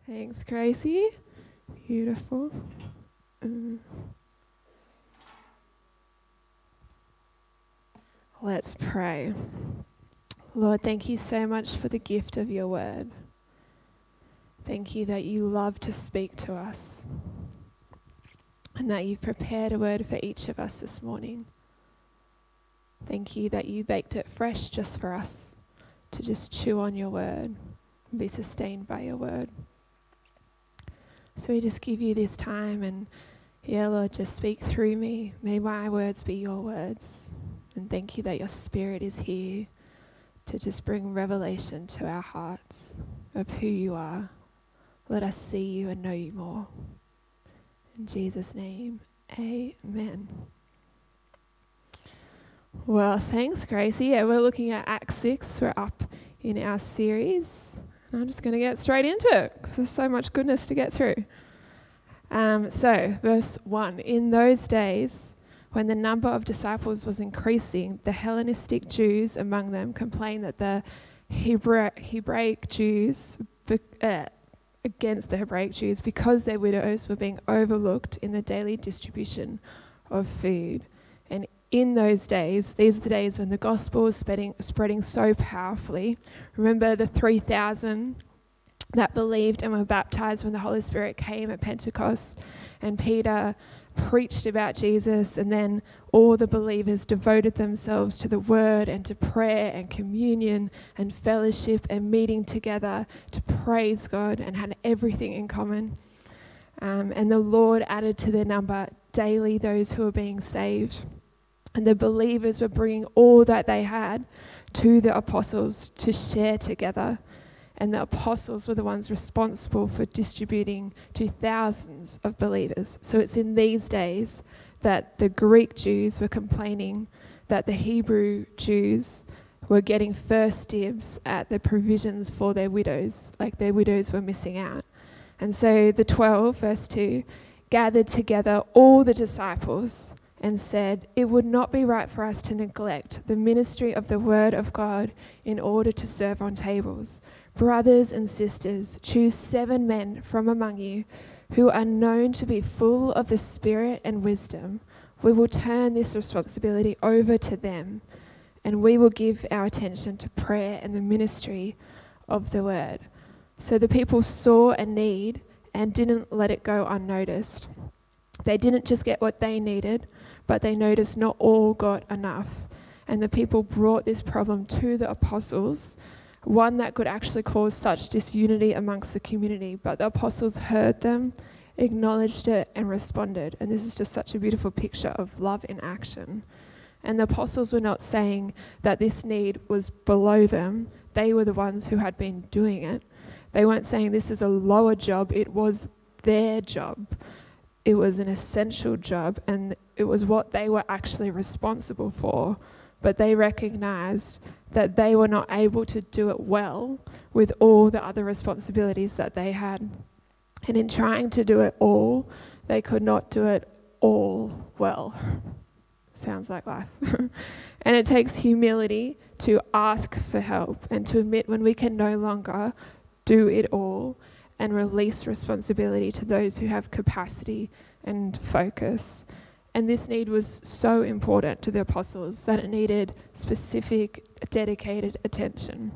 Thanks, Gracie. Beautiful. Let's pray. Lord, thank you so much for the gift of your word. Thank you that you love to speak to us and that you've prepared a word for each of us this morning. Thank you that you baked it fresh just for us to just chew on your word and be sustained by your word. So we just give you this time and, yeah, Lord, just speak through me. May my words be your words. And thank you that your spirit is here to just bring revelation to our hearts of who you are. Let us see you and know you more. In Jesus' name, amen. Well, thanks, Gracie. Yeah, we're looking at Acts 6. We're up in our series. And I'm just going to get straight into it because there's so much goodness to get through. So, verse 1. In those days, when the number of disciples was increasing, the Hellenistic Jews among them complained that the Hebraic Jews against the Hebraic Jews because their widows were being overlooked in the daily distribution of food. And in those days, these are the days when the gospel was spreading so powerfully. Remember the 3,000 that believed and were baptized when the Holy Spirit came at Pentecost, and Peter preached about Jesus, and then all the believers devoted themselves to the word and to prayer and communion and fellowship and meeting together to praise God and had everything in common. And the Lord added to their number daily those who were being saved. And the believers were bringing all that they had to the apostles to share together. And the apostles were the ones responsible for distributing to thousands of believers. So it's in these days that the Greek Jews were complaining that the Hebrew Jews were getting first dibs at the provisions for their widows, like their widows were missing out. And so the 12, verse 2, gathered together all the disciples and said, "It would not be right for us to neglect the ministry of the word of God in order to serve on tables. Brothers and sisters, choose 7 men from among you who are known to be full of the Spirit and wisdom. We will turn this responsibility over to them, and we will give our attention to prayer and the ministry of the word." So the people saw a need and didn't let it go unnoticed. They didn't just get what they needed, but they noticed not all got enough. And the people brought this problem to the apostles, one that could actually cause such disunity amongst the community. But the apostles heard them, acknowledged it, and responded. And this is just such a beautiful picture of love in action. And the apostles were not saying that this need was below them. They were the ones who had been doing it. They weren't saying this is a lower job. It was their job. It was an essential job, and it was what they were actually responsible for. But they recognized that they were not able to do it well with all the other responsibilities that they had. And in trying to do it all, they could not do it all well. Sounds like life. And it takes humility to ask for help and to admit when we can no longer do it all, and release responsibility to those who have capacity and focus. And this need was so important to the apostles that it needed specific, dedicated attention.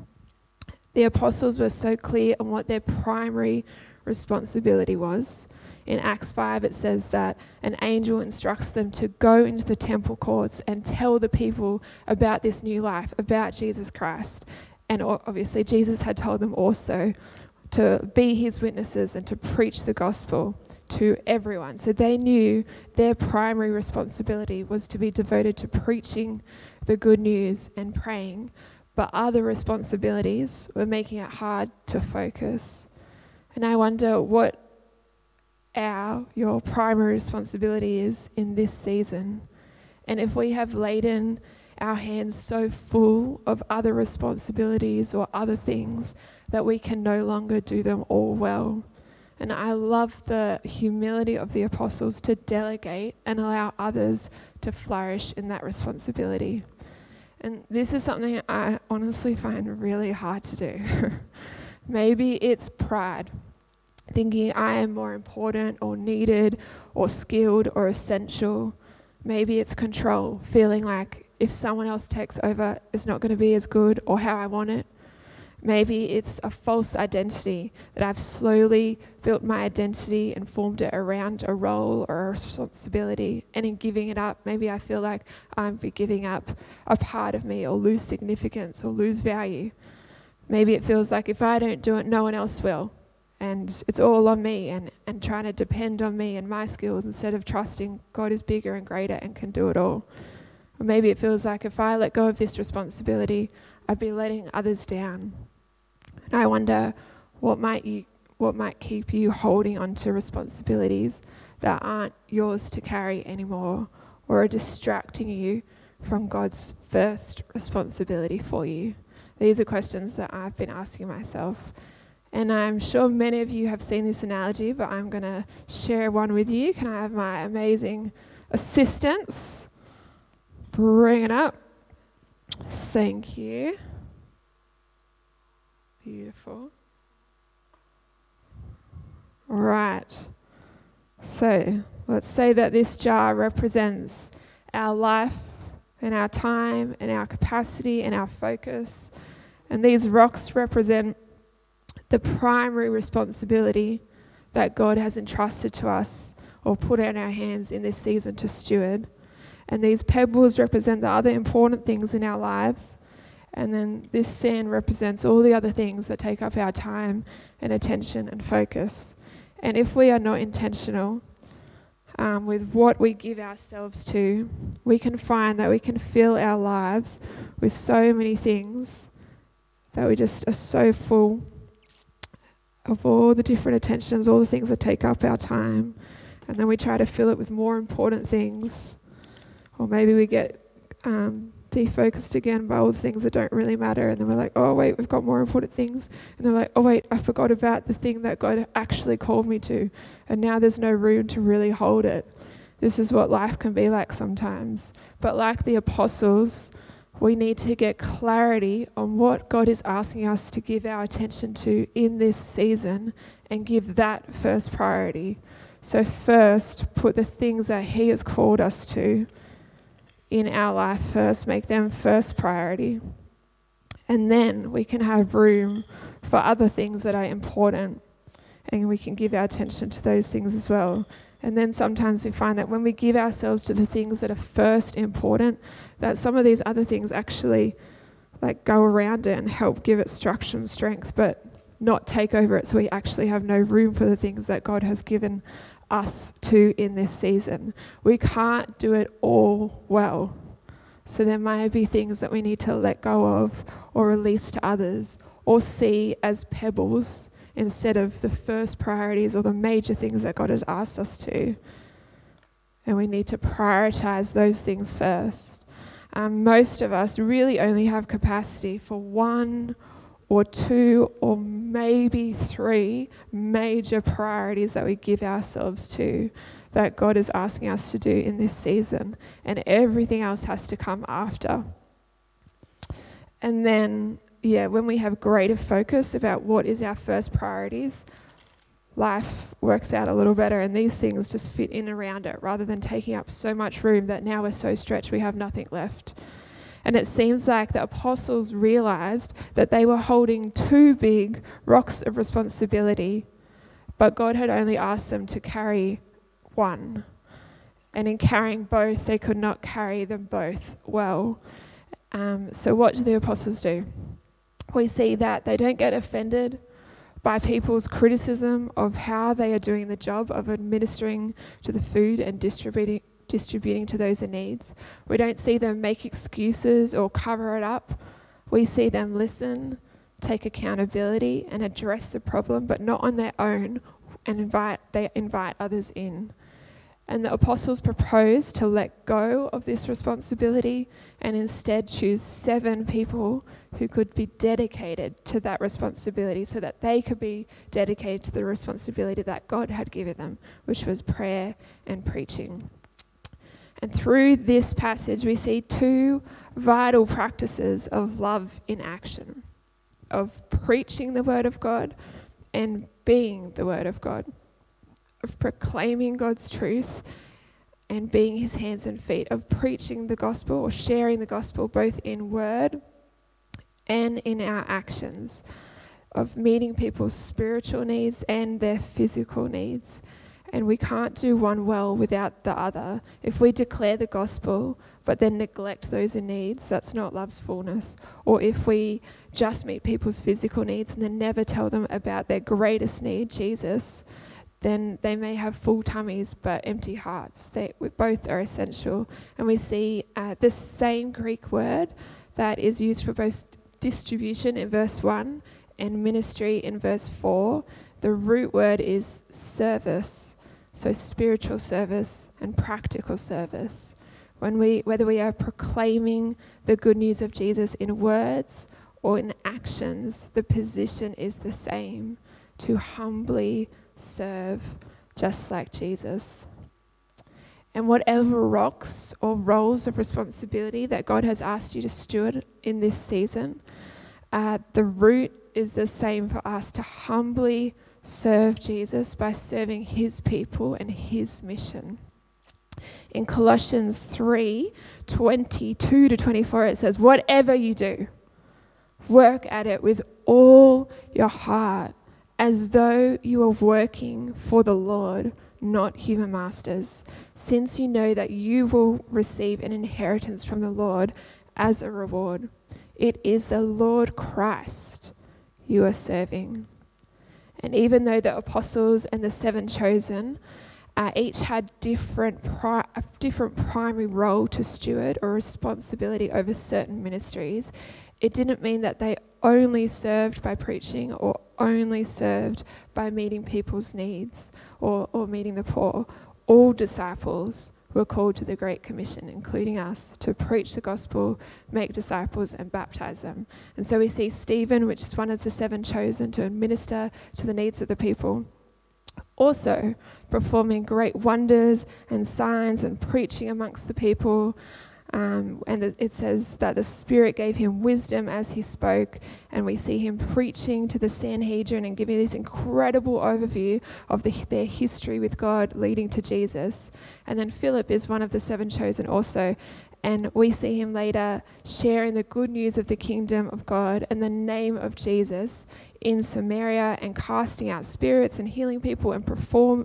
The apostles were so clear on what their primary responsibility was. In Acts 5, it says that an angel instructs them to go into the temple courts and tell the people about this new life, about Jesus Christ. And obviously, Jesus had told them also to be his witnesses and to preach the gospel to everyone. So they knew their primary responsibility was to be devoted to preaching the good news and praying, but other responsibilities were making it hard to focus. And I wonder what your primary responsibility is in this season. And if we have laden our hands so full of other responsibilities or other things that we can no longer do them all well. And I love the humility of the apostles to delegate and allow others to flourish in that responsibility. And this is something I honestly find really hard to do. Maybe it's pride. thinking I am more important or needed or skilled or essential. Maybe it's control, feeling like if someone else takes over, it's not going to be as good or how I want it. Maybe it's a false identity that I've slowly built my identity and formed it around a role or a responsibility. And in giving it up, maybe I feel like I'm giving up a part of me or lose significance or lose value. Maybe it feels like if I don't do it, no one else will. And it's all on me and trying to depend on me and my skills instead of trusting God is bigger and greater and can do it all. Or maybe it feels like if I let go of this responsibility, I'd be letting others down. And I wonder what might keep you holding on to responsibilities that aren't yours to carry anymore or are distracting you from God's first responsibility for you. These are questions that I've been asking myself. And I'm sure many of you have seen this analogy, but I'm going to share one with you. Can I have my amazing assistants? Bring it up. Thank you. Beautiful. Right. So let's say that this jar represents our life and our time and our capacity and our focus. And these rocks represent the primary responsibility that God has entrusted to us or put in our hands in this season to steward. And these pebbles represent the other important things in our lives. And then this sand represents all the other things that take up our time and attention and focus. And if we are not intentional with what we give ourselves to, we can find that we can fill our lives with so many things that we just are so full of all the different attentions, all the things that take up our time. And then we try to fill it with more important things. Or maybe we get defocused again by all the things that don't really matter. And then we're like, oh, wait, we've got more important things. And they're like, oh, wait, I forgot about the thing that God actually called me to. And now there's no room to really hold it. This is what life can be like sometimes. But like the apostles, we need to get clarity on what God is asking us to give our attention to in this season and give that first priority. So first, put the things that He has called us to in our life first, make them first priority. And then we can have room for other things that are important and we can give our attention to those things as well. And then sometimes we find that when we give ourselves to the things that are first important, that some of these other things actually like go around it and help give it structure and strength, but not take over it, so we actually have no room for the things that God has given us to in this season. We can't do it all well. So there might be things that we need to let go of or release to others or see as pebbles instead of the first priorities or the major things that God has asked us to. And we need to prioritize those things first. Most of us really only have capacity for one or two or maybe three major priorities that we give ourselves to, that God is asking us to do in this season. And everything else has to come after. And then when we have greater focus about what is our first priorities, life works out a little better and these things just fit in around it rather than taking up so much room that now we're so stretched we have nothing left. And it seems like the apostles realized that they were holding two big rocks of responsibility, but God had only asked them to carry one. And in carrying both, they could not carry them both well. So what do the apostles do? We see that they don't get offended by people's criticism of how they are doing the job of administering to the food and distributing to those in needs. We don't see them make excuses or cover it up. We see them listen, take accountability and address the problem, but not on their own, and they invite others in. And the apostles propose to let go of this responsibility and instead choose 7 people who could be dedicated to that responsibility so that they could be dedicated to the responsibility that God had given them, which was prayer and preaching. And through this passage, we see 2 vital practices of love in action, of preaching the word of God and being the Word of God, of proclaiming God's truth and being his hands and feet, of preaching the gospel or sharing the gospel both in word and in our actions, of meeting people's spiritual needs and their physical needs. And we can't do one well without the other. If we declare the gospel but then neglect those in needs, that's not love's fullness. Or if we just meet people's physical needs and then never tell them about their greatest need, Jesus, then they may have full tummies but empty hearts. Both are essential. And we see this same Greek word that is used for both distribution in verse 1 and ministry in verse 4. The root word is service, so spiritual service and practical service. Whether we are proclaiming the good news of Jesus in words or in actions, the position is the same, to humbly serve just like Jesus. And whatever rocks or roles of responsibility that God has asked you to steward in this season, the root is the same for us, to humbly serve Jesus by serving his people and his mission. In Colossians 3:22-24, it says, whatever you do, work at it with all your heart, as though you are working for the Lord, not human masters, since you know that you will receive an inheritance from the Lord as a reward. It is the Lord Christ you are serving. And even though the apostles and the 7 chosen each had a different primary role to steward or responsibility over certain ministries, it didn't mean that they only served by preaching or only served by meeting people's needs or meeting the poor. All disciples were called to the Great Commission, including us, to preach the gospel, make disciples, and baptize them. And so we see Stephen, which is one of the 7 chosen to minister to the needs of the people, also performing great wonders and signs and preaching amongst the people. And it says that the Spirit gave him wisdom as he spoke, and we see him preaching to the Sanhedrin and giving this incredible overview of their history with God leading to Jesus. And then Philip is one of the 7 chosen also, and we see him later sharing the good news of the kingdom of God and the name of Jesus in Samaria, and casting out spirits and healing people and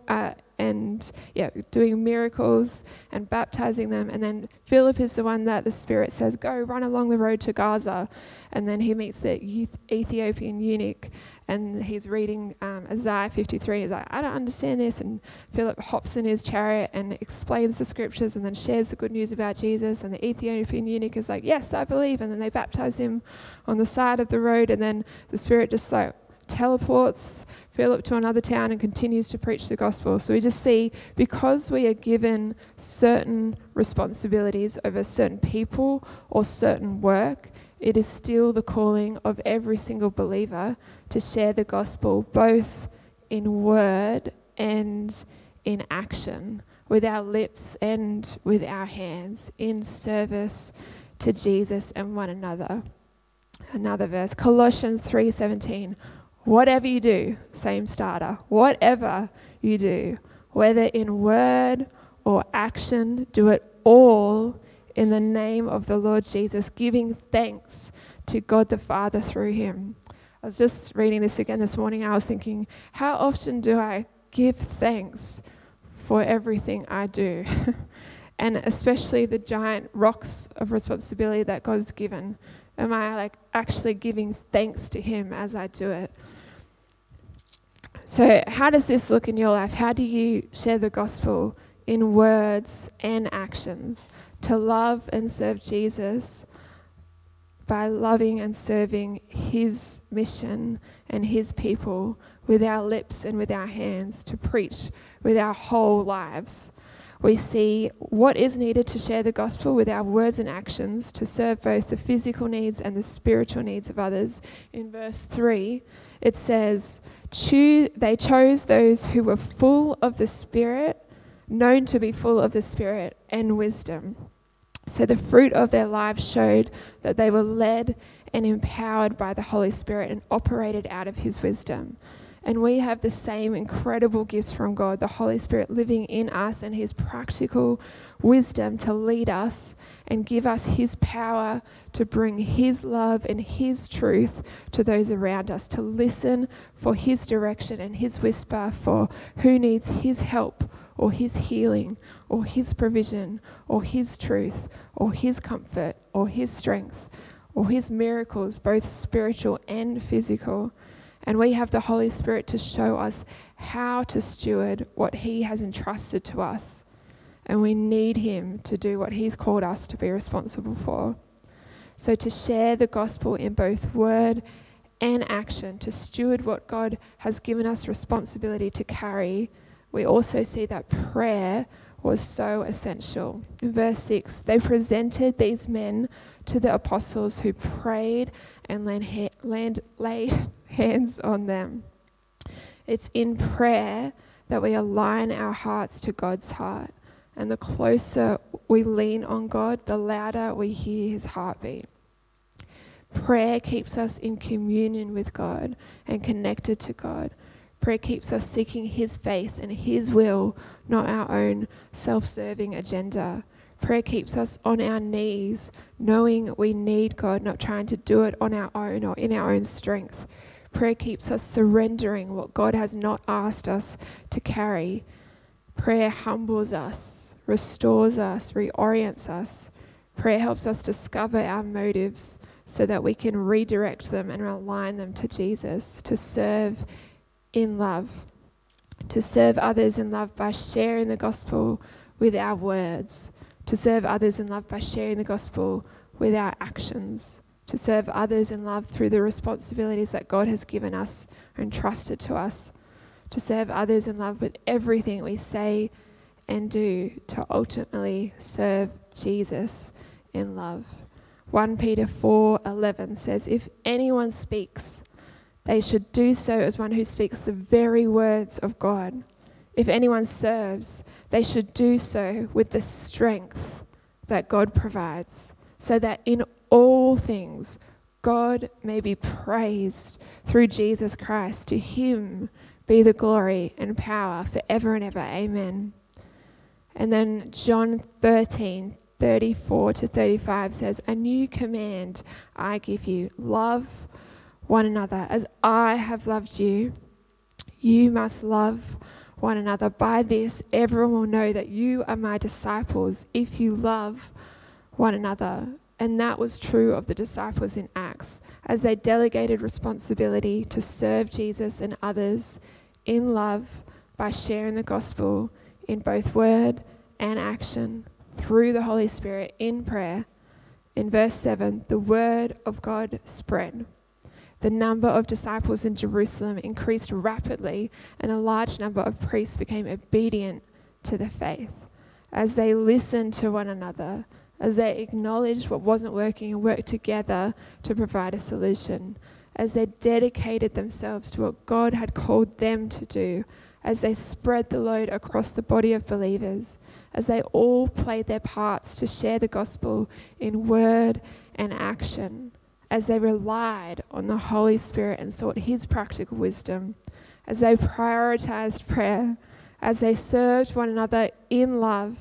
doing miracles and baptizing them. And then Philip is the one that the Spirit says, go run along the road to Gaza. And then he meets the Ethiopian eunuch, and he's reading Isaiah 53. He's like, I don't understand this. And Philip hops in his chariot and explains the scriptures and then shares the good news about Jesus. And the Ethiopian eunuch is like, yes, I believe. And then they baptize him on the side of the road. And then the Spirit just like teleports Philip to another town and continues to preach the gospel. So we just see, because we are given certain responsibilities over certain people or certain work, it is still the calling of every single believer to share the gospel both in word and in action, with our lips and with our hands, in service to Jesus and one another. Another verse, Colossians 3:17. Whatever you do, same starter, whatever you do, whether in word or action, do it all in the name of the Lord Jesus, giving thanks to God the Father through him. I was just reading this again this morning. I was thinking, how often do I give thanks for everything I do? And especially the giant rocks of responsibility that God's given. Am I actually giving thanks to him as I do it? So how does this look in your life? How do you share the gospel in words and actions? To love and serve Jesus by loving and serving his mission and his people with our lips and with our hands, to preach with our whole lives. We see what is needed to share the gospel with our words and actions, to serve both the physical needs and the spiritual needs of others. In verse 3, it says, they chose those who were full of the Spirit, known to be full of the Spirit and wisdom. So the fruit of their lives showed that they were led and empowered by the Holy Spirit and operated out of his wisdom. And we have the same incredible gifts from God, the Holy Spirit living in us and his practical wisdom to lead us and give us his power to bring his love and his truth to those around us, to listen for his direction and his whisper for who needs his help or his healing or his provision or his truth or his comfort or his strength or his miracles, both spiritual and physical. And we have the Holy Spirit to show us how to steward what he has entrusted to us. And we need him to do what he's called us to be responsible for. So to share the gospel in both word and action, to steward what God has given us responsibility to carry, we also see that prayer was so essential. In verse 6, they presented these men to the apostles who prayed and laid hands on them. It's in prayer that we align our hearts to God's heart. And the closer we lean on God, the louder we hear his heartbeat. Prayer keeps us in communion with God and connected to God. Prayer keeps us seeking his face and his will, not our own self-serving agenda. Prayer keeps us on our knees, knowing we need God, not trying to do it on our own or in our own strength. Prayer keeps us surrendering what God has not asked us to carry. Prayer humbles us, restores us, reorients us. Prayer helps us discover our motives so that we can redirect them and align them to Jesus, to serve in love, to serve others in love by sharing the gospel with our words, to serve others in love by sharing the gospel with our actions, to serve others in love through the responsibilities that God has given us or entrusted to us, to serve others in love with everything we say and do, to ultimately serve Jesus in love. 1 Peter 4:11 says, if anyone speaks, they should do so as one who speaks the very words of God. If anyone serves, they should do so with the strength that God provides, so that in all things God may be praised through Jesus Christ. To him be the glory and power forever and ever. Amen. And then John 13:34-35 says, a new command I give you, love one another. As I have loved you, you must love one another. By this, everyone will know that you are my disciples if you love one another. And that was true of the disciples in Acts, as they delegated responsibility to serve Jesus and others in love by sharing the gospel in both word and action through the Holy Spirit in prayer. In verse 7, the word of God spread. The number of disciples in Jerusalem increased rapidly, and a large number of priests became obedient to the faith. As they listened to one another, as they acknowledged what wasn't working and worked together to provide a solution, as they dedicated themselves to what God had called them to do, as they spread the load across the body of believers, as they all played their parts to share the gospel in word and action, as they relied on the Holy Spirit and sought his practical wisdom, as they prioritized prayer, as they served one another in love,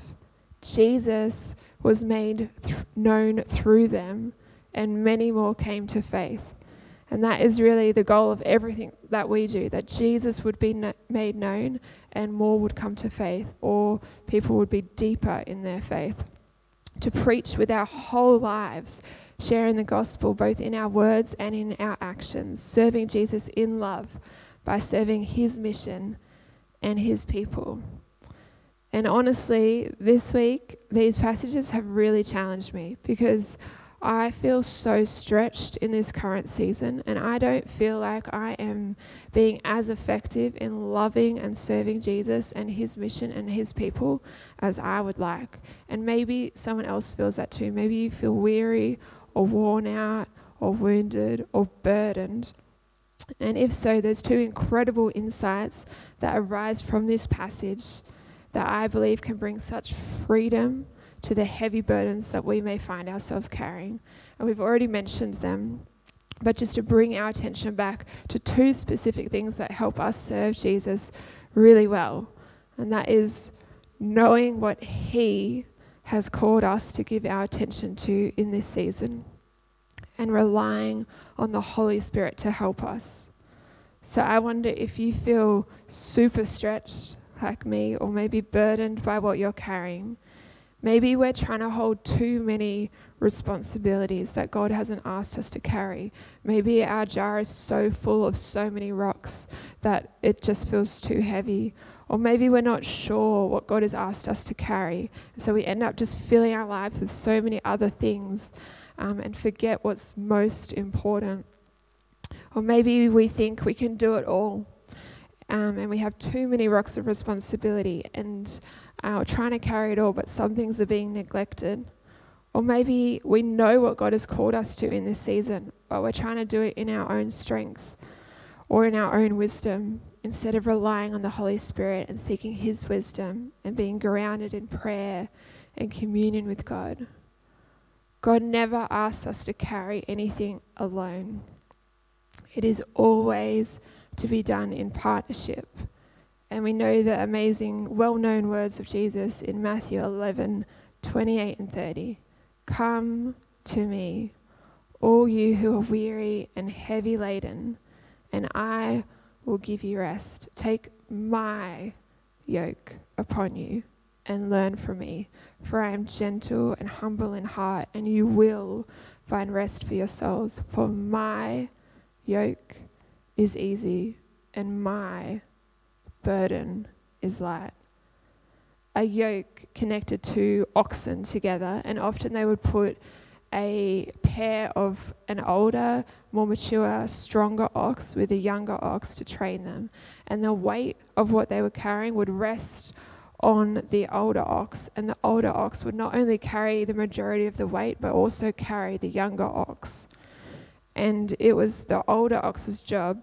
Jesus was made known through them, and many more came to faith. And that is really the goal of everything that we do, that Jesus would be made known and more would come to faith, or people would be deeper in their faith. To preach with our whole lives, sharing the gospel both in our words and in our actions, serving Jesus in love by serving his mission and his people. And honestly, this week, these passages have really challenged me because I feel so stretched in this current season, and I don't feel like I am being as effective in loving and serving Jesus and his mission and his people as I would like. And maybe someone else feels that too. Maybe you feel weary or worn out or wounded or burdened. And if so, there's two incredible insights that arise from this passage that I believe can bring such freedom to the heavy burdens that we may find ourselves carrying. And we've already mentioned them. but just to bring our attention back to two specific things that help us serve Jesus really well. And that is knowing what he has called us to give our attention to in this season and relying on the Holy Spirit to help us. So I wonder if you feel super stretched like me, or maybe burdened by what you're carrying. Maybe we're trying to hold too many responsibilities that God hasn't asked us to carry. Maybe our jar is so full of so many rocks that it just feels too heavy. Or maybe we're not sure what God has asked us to carry. And so we end up just filling our lives with so many other things and forget what's most important. Or maybe we think we can do it all. And we have too many rocks of responsibility and we're trying to carry it all, but some things are being neglected. Or maybe we know what God has called us to in this season, but we're trying to do it in our own strength or in our own wisdom instead of relying on the Holy Spirit and seeking his wisdom and being grounded in prayer and communion with God. God never asks us to carry anything alone. It is always to be done in partnership. And we know the amazing, well-known words of Jesus in Matthew 11:28 and 30. Come to me, all you who are weary and heavy laden, and I will give you rest. Take my yoke upon you and learn from me, for I am gentle and humble in heart, and you will find rest for your souls. For my yoke is easy and my burden is light. A yoke connected two oxen together, and often they would put a pair of an older, more mature, stronger ox with a younger ox to train them. And the weight of what they were carrying would rest on the older ox, and the older ox would not only carry the majority of the weight, but also carry the younger ox. And it was the older oxen's job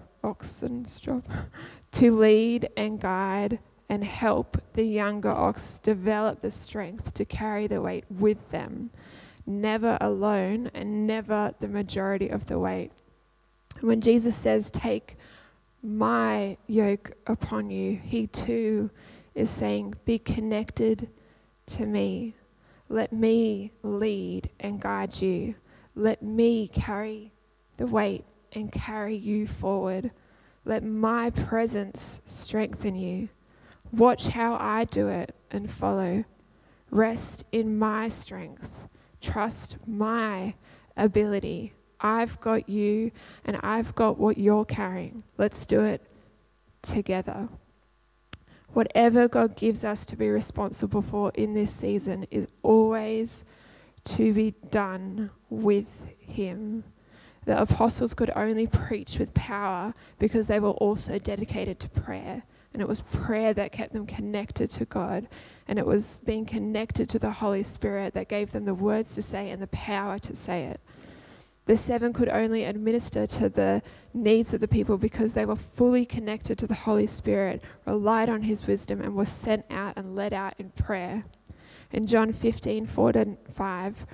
to lead and guide and help the younger ox develop the strength to carry the weight with them. Never alone and never the majority of the weight. When Jesus says, take my yoke upon you, he too is saying, be connected to me. Let me lead and guide you. Let me carry the weight and carry you forward. Let my presence strengthen you. Watch how I do it and follow. Rest in my strength. Trust my ability. I've got you and I've got what you're carrying. Let's do it together. Whatever God gives us to be responsible for in this season is always to be done with him. The apostles could only preach with power because they were also dedicated to prayer. And it was prayer that kept them connected to God. And it was being connected to the Holy Spirit that gave them the words to say and the power to say it. The 7 could only administer to the needs of the people because they were fully connected to the Holy Spirit, relied on his wisdom, and were sent out and led out in prayer. In John 15:4-5,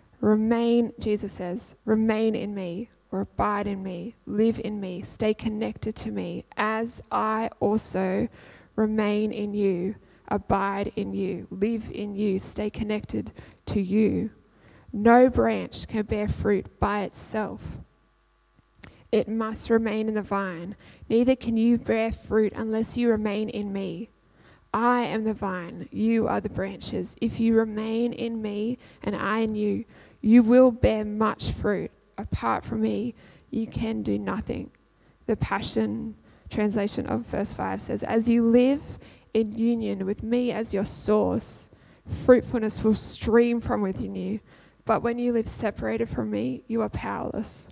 Jesus says, remain in me, or abide in me, live in me, stay connected to me, as I also remain in you, abide in you, live in you, stay connected to you. No branch can bear fruit by itself. It must remain in the vine. Neither can you bear fruit unless you remain in me. I am the vine, you are the branches. If you remain in me and I in you, you will bear much fruit. Apart from me, you can do nothing. The Passion translation of verse 5 says, as you live in union with me as your source, fruitfulness will stream from within you. But when you live separated from me, you are powerless.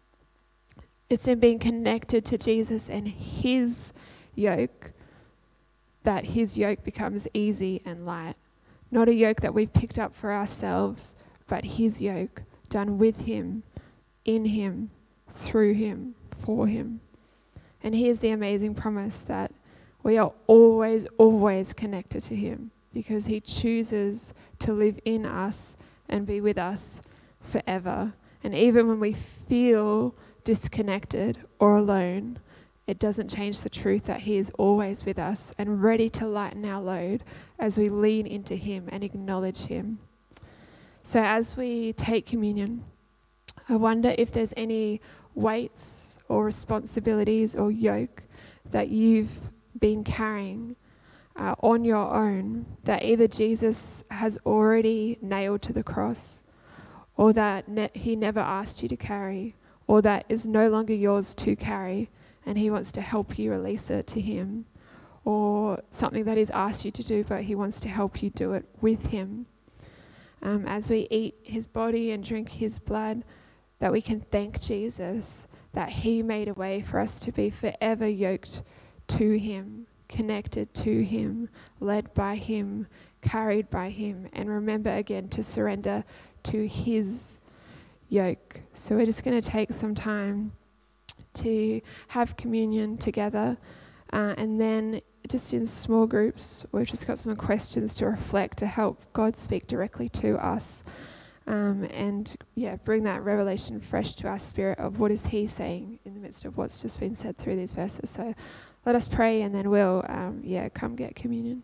It's in being connected to Jesus and his yoke that his yoke becomes easy and light. Not a yoke that we've picked up for ourselves, but his yoke done with him, in him, through him, for him. And here's the amazing promise that we are always, always connected to him because he chooses to live in us and be with us forever. And even when we feel disconnected or alone, it doesn't change the truth that he is always with us and ready to lighten our load as we lean into him and acknowledge him. So as we take communion, I wonder if there's any weights or responsibilities or yoke that you've been carrying on your own that either Jesus has already nailed to the cross, or that he never asked you to carry, or that is no longer yours to carry, and he wants to help you release it to him, or something that he's asked you to do, but he wants to help you do it with him. As we eat his body and drink his blood, that we can thank Jesus that he made a way for us to be forever yoked to him, connected to him, led by him, carried by him, and remember again to surrender to his yoke. So we're just going to take some time to have communion together, and then just in small groups, we've just got some questions to reflect to help God speak directly to us, and bring that revelation fresh to our spirit of what is he saying in the midst of what's just been said through these verses. So let us pray, and then we'll come get communion.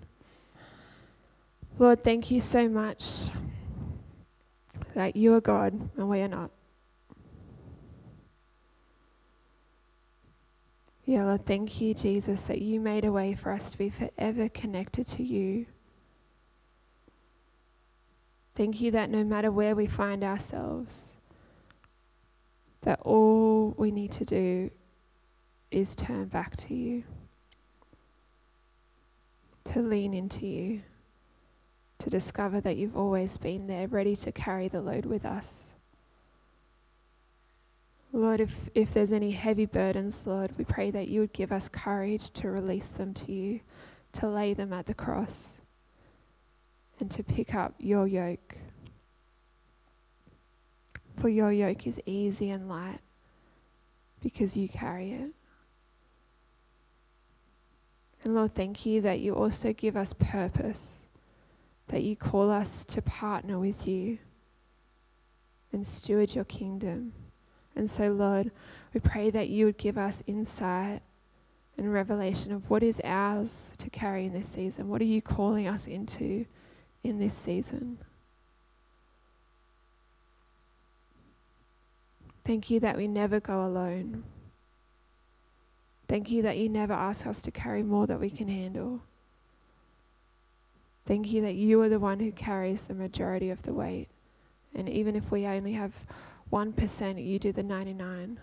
Lord, thank you so much that you are God and we are not. Yeah, Lord, thank you, Jesus, that you made a way for us to be forever connected to you. Thank you that no matter where we find ourselves, that all we need to do is turn back to you, to lean into you, to discover that you've always been there, ready to carry the load with us. Lord, if there's any heavy burdens, Lord, we pray that you would give us courage to release them to you, to lay them at the cross, and to pick up your yoke. For your yoke is easy and light because you carry it. And Lord, thank you that you also give us purpose, that you call us to partner with you and steward your kingdom. And so, Lord, we pray that you would give us insight and revelation of what is ours to carry in this season. What are you calling us into in this season? Thank you that we never go alone. Thank you that you never ask us to carry more than we can handle. Thank you that you are the one who carries the majority of the weight. And even if we only have 1%, you do the 99%.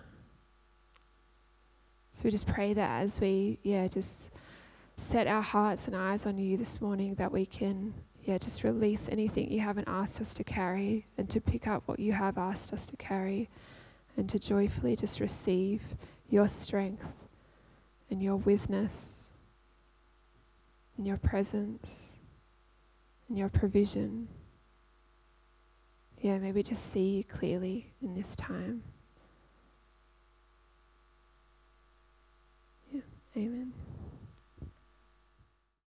So we just pray that as we just set our hearts and eyes on you this morning, that we can just release anything you haven't asked us to carry, and to pick up what you have asked us to carry, and to joyfully just receive your strength and your witness and your presence and your provision. Maybe just see you clearly in this time. Amen.